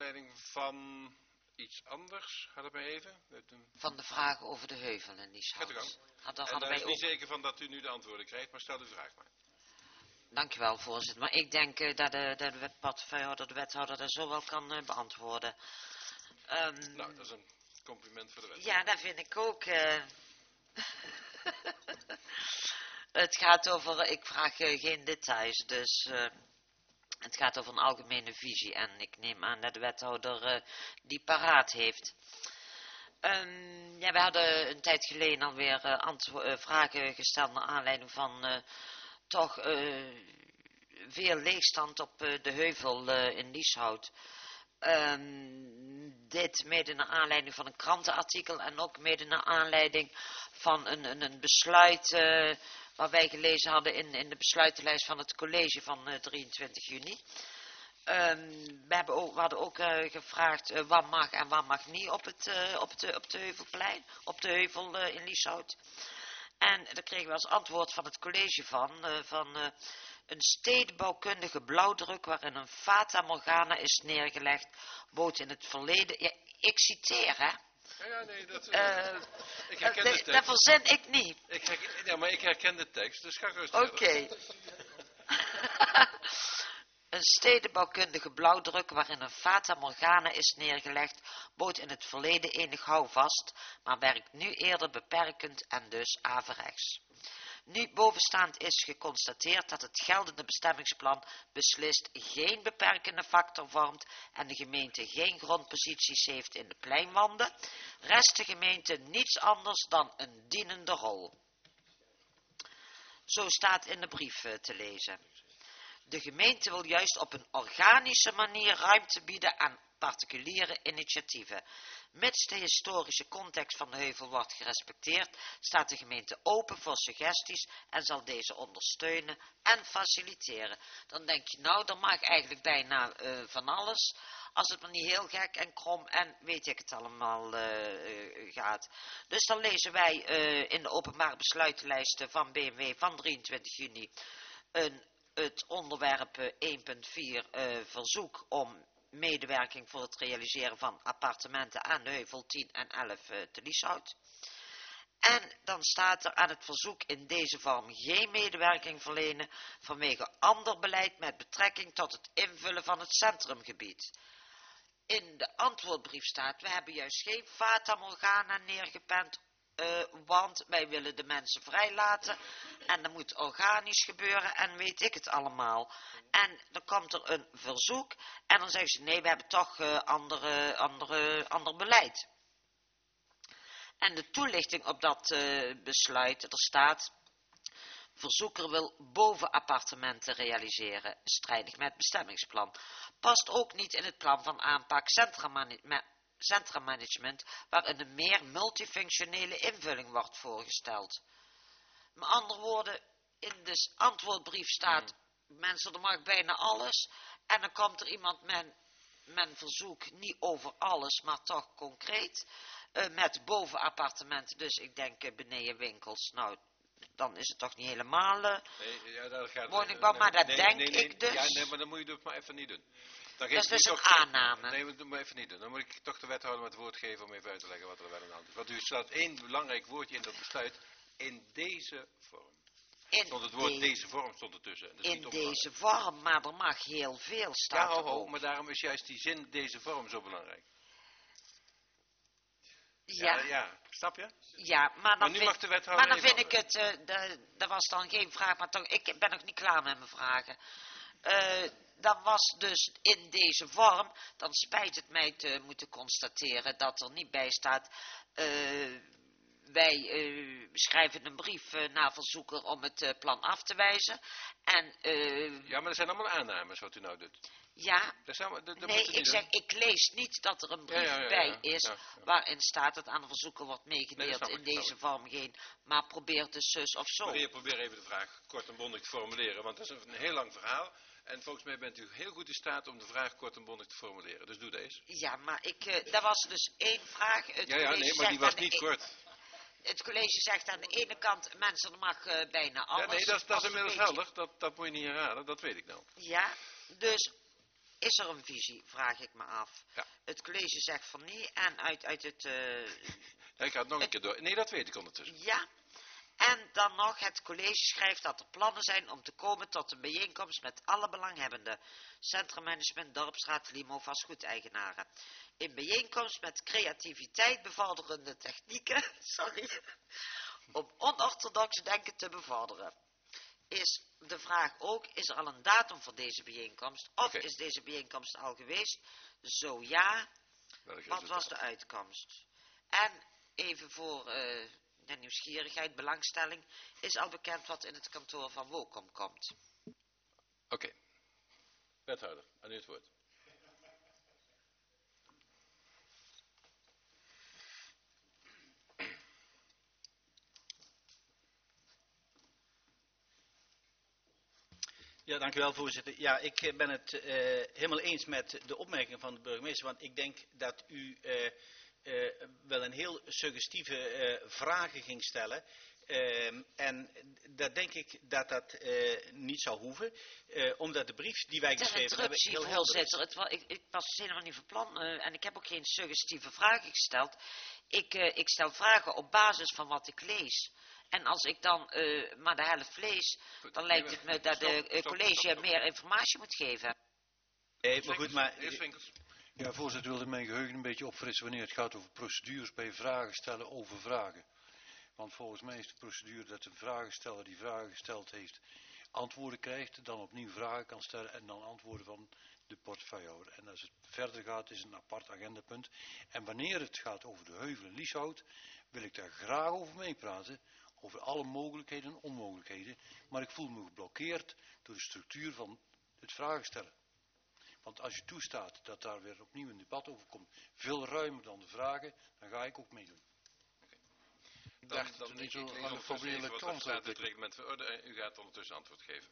aanleiding van iets anders. Had het maar even. Van de vragen over de heuvel in die Gaat u gang. En daar is niet zeker van dat u nu de antwoorden krijgt, maar stel de vraag maar. Dankjewel, voorzitter. Maar ik denk dat de portefeuillehouder, de wethouder, dat zo wel kan beantwoorden. Nou, dat is een compliment voor de wethouder. Ja, dat vind ik ook. Het gaat over, ik vraag geen details, dus het gaat over een algemene visie. En ik neem aan dat de wethouder die paraat heeft. Ja, we hadden een tijd geleden alweer vragen gesteld naar aanleiding van toch veel leegstand op de heuvel in Lieshout. Dit mede naar aanleiding van een krantenartikel en ook mede naar aanleiding van een besluit wat wij gelezen hadden in de besluitenlijst van het college van 23 juni. We hadden ook gevraagd wat mag en wat mag niet op het Heuvelplein, op de heuvel in Lieshout. En daar kregen we als antwoord van het college van een stedenbouwkundige blauwdruk waarin een fata morgana is neergelegd, bood in het verleden. Ja, ik citeer, hè? Ja, nee, ik herken de tekst. Dat verzin ik niet. Maar ik herken de tekst, dus ga rustig. Oké. Een stedenbouwkundige blauwdruk waarin een fata morgana is neergelegd, bood in het verleden enig houvast, maar werkt nu eerder beperkend en dus averechts. Nu bovenstaand is geconstateerd dat het geldende bestemmingsplan beslist geen beperkende factor vormt en de gemeente geen grondposities heeft in de pleinwanden, rest de gemeente niets anders dan een dienende rol. Zo staat in de brief te lezen. De gemeente wil juist op een organische manier ruimte bieden aan particuliere initiatieven. Mits de historische context van de heuvel wordt gerespecteerd, staat de gemeente open voor suggesties en zal deze ondersteunen en faciliteren. Dan denk je, nou, dan mag eigenlijk bijna van alles, als het maar niet heel gek en krom en weet ik het allemaal gaat. Dus dan lezen wij in de openbare besluitenlijsten van BMW van 23 juni het onderwerp 1.4 verzoek om medewerking voor het realiseren van appartementen aan de heuvel 10 en 11 te Lieshout. En dan staat er aan het verzoek in deze vorm geen medewerking verlenen vanwege ander beleid met betrekking tot het invullen van het centrumgebied. In de antwoordbrief staat, we hebben juist geen fata morgana neergepend, want wij willen de mensen vrijlaten en dat moet organisch gebeuren en weet ik het allemaal. En dan komt er een verzoek en dan zeggen ze nee, we hebben toch ander beleid. En de toelichting op dat besluit, er staat, verzoeker wil bovenappartementen realiseren, strijdig met bestemmingsplan. Past ook niet in het plan van aanpak centramanagement, waarin een meer multifunctionele invulling wordt voorgesteld. Met andere woorden, in de antwoordbrief staat, mensen, er mag bijna alles, en dan komt er iemand met een verzoek niet over alles, maar toch concreet, met bovenappartementen, dus ik denk beneden winkels, nou, dan is het toch niet helemaal woningbouw, maar dat denk ik dus. Ja, nee, maar dan moet je het maar even niet doen. Dat is dus een aanname. Nee, dat moet maar even niet doen. Dan moet ik toch de wethouder met het woord geven om even uit te leggen wat er wel aan de hand is. Want u staat één belangrijk woordje in dat besluit, in deze vorm. Stond het woord deze vorm stond ertussen. Dus in deze vorm, maar er mag heel veel staan. Ja, ho, maar daarom is juist die zin deze vorm zo belangrijk. Ja, snap je? Ja, maar nu mag de wethouder. Maar dan vind ik het, dat was dan geen vraag, maar toch, ik ben nog niet klaar met mijn vragen. Dan was dus in deze vorm, dan spijt het mij te moeten constateren dat er niet bij staat, wij schrijven een brief naar verzoeker om het plan af te wijzen. En, ja, maar dat zijn allemaal aannames wat u nou doet. Ja, nee, ik zeg, ik lees niet dat er een brief bij is waarin staat dat aan de verzoeker wordt meegedeeld in deze vorm geen, maar probeer dus zus of zo. Probeer even de vraag kort en bondig te formuleren, want dat is een heel lang verhaal. En volgens mij bent u heel goed in staat om de vraag kort en bondig te formuleren. Dus doe deze. Ja, maar dat was dus één vraag. Nee, maar die was niet kort. Het college zegt aan de ene kant, mensen, er mag bijna alles. Ja, nee, dat is inmiddels helder. Dat moet je niet herhalen, dat weet ik nou. Ja, dus is er een visie, vraag ik me af. Ja. Het college zegt van nee en uit het... Ja, ik ga het nog een keer door. Nee, dat weet ik ondertussen. Ja, en dan nog, het college schrijft dat er plannen zijn om te komen tot een bijeenkomst met alle belanghebbenden. Centrummanagement, Dorpsraad, Limo, vastgoedeigenaren. Een bijeenkomst met creativiteit bevorderende technieken, om onorthodox denken te bevorderen. Is de vraag ook, is er al een datum voor deze bijeenkomst? Of is deze bijeenkomst al geweest? Zo ja, wat was de uitkomst? En even voor de nieuwsgierigheid, belangstelling, is al bekend wat in het kantoor van Wocom komt. Oké. Wethouder, aan u het woord. Ja, dank u wel, voorzitter. Ja, ik ben het helemaal eens met de opmerking van de burgemeester, want ik denk dat u wel een heel suggestieve vragen ging stellen. En dat denk ik dat dat niet zou hoeven, omdat de brief die wij geschreven hebben heel helder is. Ik was helemaal niet van plan en ik heb ook geen suggestieve vragen gesteld. Ik stel vragen op basis van wat ik lees. En als ik dan maar de helft lees, dan lijkt het me dat de college meer informatie moet geven. Nee, maar goed, maar... Ja, voorzitter, wilde mijn geheugen een beetje opfrissen wanneer het gaat over procedures bij vragen stellen over vragen. Want volgens mij is de procedure dat de vragensteller die vragen gesteld heeft, antwoorden krijgt, dan opnieuw vragen kan stellen en dan antwoorden van de portefeuillehouder. En als het verder gaat, is het een apart agendapunt. En wanneer het gaat over de Heuvel en Lieshout, wil ik daar graag over meepraten. Over alle mogelijkheden en onmogelijkheden. Maar ik voel me geblokkeerd door de structuur van het vragen stellen. Want als je toestaat dat daar weer opnieuw een debat over komt, veel ruimer dan de vragen, dan ga ik ook meedoen. Dan niet zo aan de formele kant staat het reglement van orde en u gaat ondertussen antwoord geven.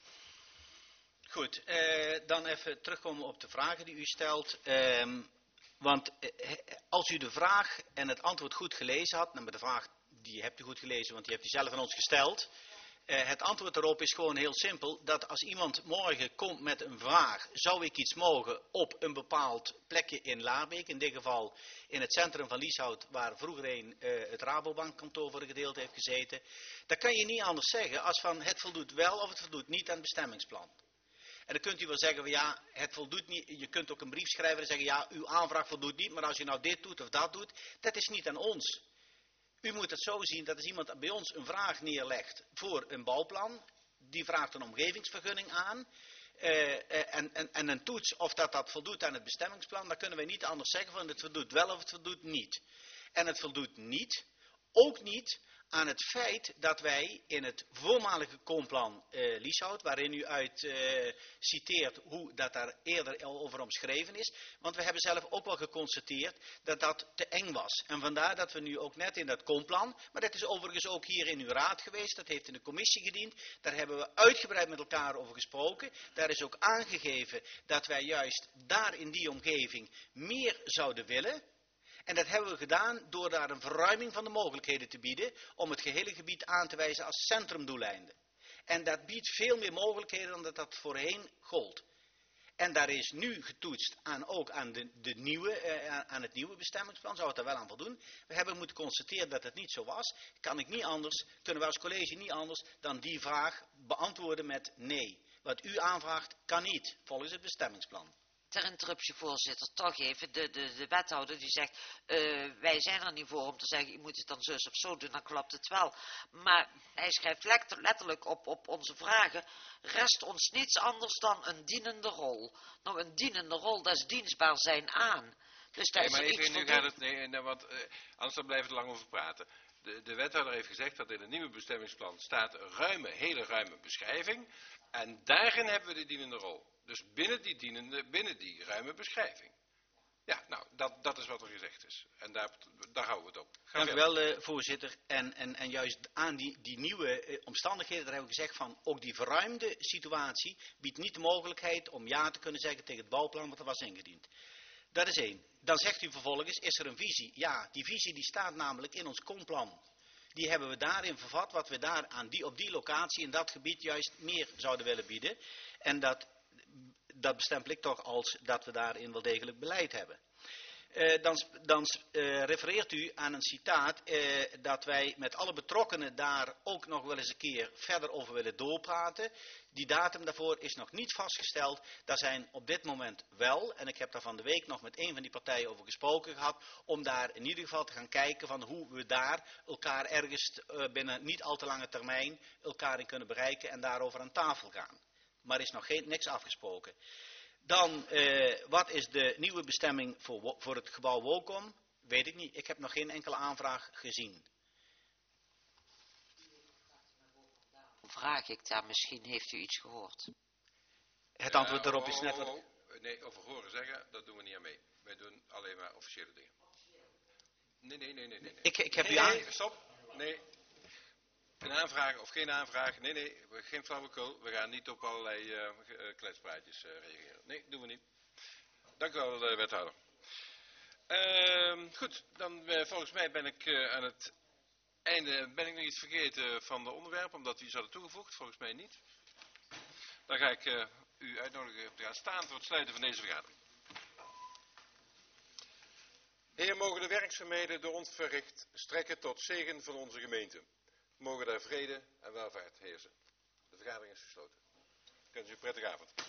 Goed, dan even terugkomen op de vragen die u stelt. Want als u de vraag en het antwoord goed gelezen had, nou, de vraag die hebt u goed gelezen, want die heeft u zelf aan ons gesteld. Het antwoord daarop is gewoon heel simpel, dat als iemand morgen komt met een vraag, zou ik iets mogen op een bepaald plekje in Laarbeek, in dit geval in het centrum van Lieshout, waar vroeger het Rabobankkantoor voor een gedeelte heeft gezeten, dan kan je niet anders zeggen als van het voldoet wel of het voldoet niet aan het bestemmingsplan. En dan kunt u wel zeggen van ja, het voldoet niet, je kunt ook een brief schrijven en zeggen ja, uw aanvraag voldoet niet, maar als je nou dit doet of dat doet, dat is niet aan ons. U moet het zo zien dat als iemand bij ons een vraag neerlegt voor een bouwplan, die vraagt een omgevingsvergunning aan en een toets of dat voldoet aan het bestemmingsplan, dan kunnen wij niet anders zeggen van het voldoet wel of het voldoet niet. En het voldoet niet, ook niet aan het feit dat wij in het voormalige Komplan Lieshout, waarin u uit citeert hoe dat daar eerder al over omschreven is, want we hebben zelf ook wel geconstateerd dat dat te eng was. En vandaar dat we nu ook net in dat Komplan, maar dat is overigens ook hier in uw raad geweest, dat heeft in de commissie gediend, daar hebben we uitgebreid met elkaar over gesproken. Daar is ook aangegeven dat wij juist daar in die omgeving meer zouden willen. En dat hebben we gedaan door daar een verruiming van de mogelijkheden te bieden om het gehele gebied aan te wijzen als centrumdoeleinden. En dat biedt veel meer mogelijkheden dan dat voorheen gold. En daar is nu getoetst ook aan het nieuwe bestemmingsplan, zou het daar wel aan voldoen. We hebben moeten constateren dat het niet zo was. Kunnen we als college niet anders dan die vraag beantwoorden met nee. Wat u aanvraagt kan niet, volgens het bestemmingsplan. Ter interruptie, voorzitter, toch even. De wethouder die zegt, wij zijn er niet voor om te zeggen, u moet het dan zus of zo doen, dan klopt het wel. Maar hij schrijft letterlijk op onze vragen, rest ons niets anders dan een dienende rol. Nou, een dienende rol, dat is dienstbaar zijn aan. Dus daar Nee, maar is even, iets nu gaat het, want anders dan blijven we er lang over praten. De wethouder heeft gezegd dat in het nieuwe bestemmingsplan staat een hele ruime beschrijving. En daarin hebben we de dienende rol. Dus binnen die ruime beschrijving. Ja, nou, dat is wat er gezegd is. En daar houden we het op. Dank u wel, voorzitter. En juist aan die nieuwe omstandigheden, daar hebben we gezegd van, ook die verruimde situatie biedt niet de mogelijkheid om ja te kunnen zeggen tegen het bouwplan wat er was ingediend. Dat is één. Dan zegt u vervolgens, is er een visie? Ja, die visie die staat namelijk in ons Komplan. Die hebben we daarin vervat, wat we daar op die locatie, in dat gebied juist meer zouden willen bieden. En dat bestempel ik toch als dat we daarin wel degelijk beleid hebben. Dan refereert u aan een citaat dat wij met alle betrokkenen daar ook nog wel eens een keer verder over willen doorpraten. Die datum daarvoor is nog niet vastgesteld. Daar zijn op dit moment wel, en ik heb daar van de week nog met een van die partijen over gesproken gehad, om daar in ieder geval te gaan kijken van hoe we daar elkaar ergens binnen niet al te lange termijn elkaar in kunnen bereiken en daarover aan tafel gaan. Maar er is nog niks afgesproken. Dan, wat is de nieuwe bestemming voor het gebouw Wocom? Weet ik niet. Ik heb nog geen enkele aanvraag gezien. Vraag ik daar, misschien heeft u iets gehoord. Het antwoord daarop is net wat... Nee, over horen zeggen, dat doen we niet aan mee. Wij doen alleen maar officiële dingen. Nee. Ik heb u Stop. Nee. Een aanvraag of geen aanvraag. Nee, geen flauwekul. We gaan niet op allerlei kletspraatjes reageren. Nee, doen we niet. Dank u wel, wethouder. Goed, dan volgens mij ben ik aan het einde, ben ik nog iets vergeten van de onderwerpen, omdat u iets hadden toegevoegd. Volgens mij niet. Dan ga ik u uitnodigen te gaan staan voor het sluiten van deze vergadering. Heer, mogen de werkzaamheden door ons verricht strekken tot zegen van onze gemeente. Mogen daar vrede en welvaart heersen. De vergadering is gesloten. Ik wens u een prettige avond.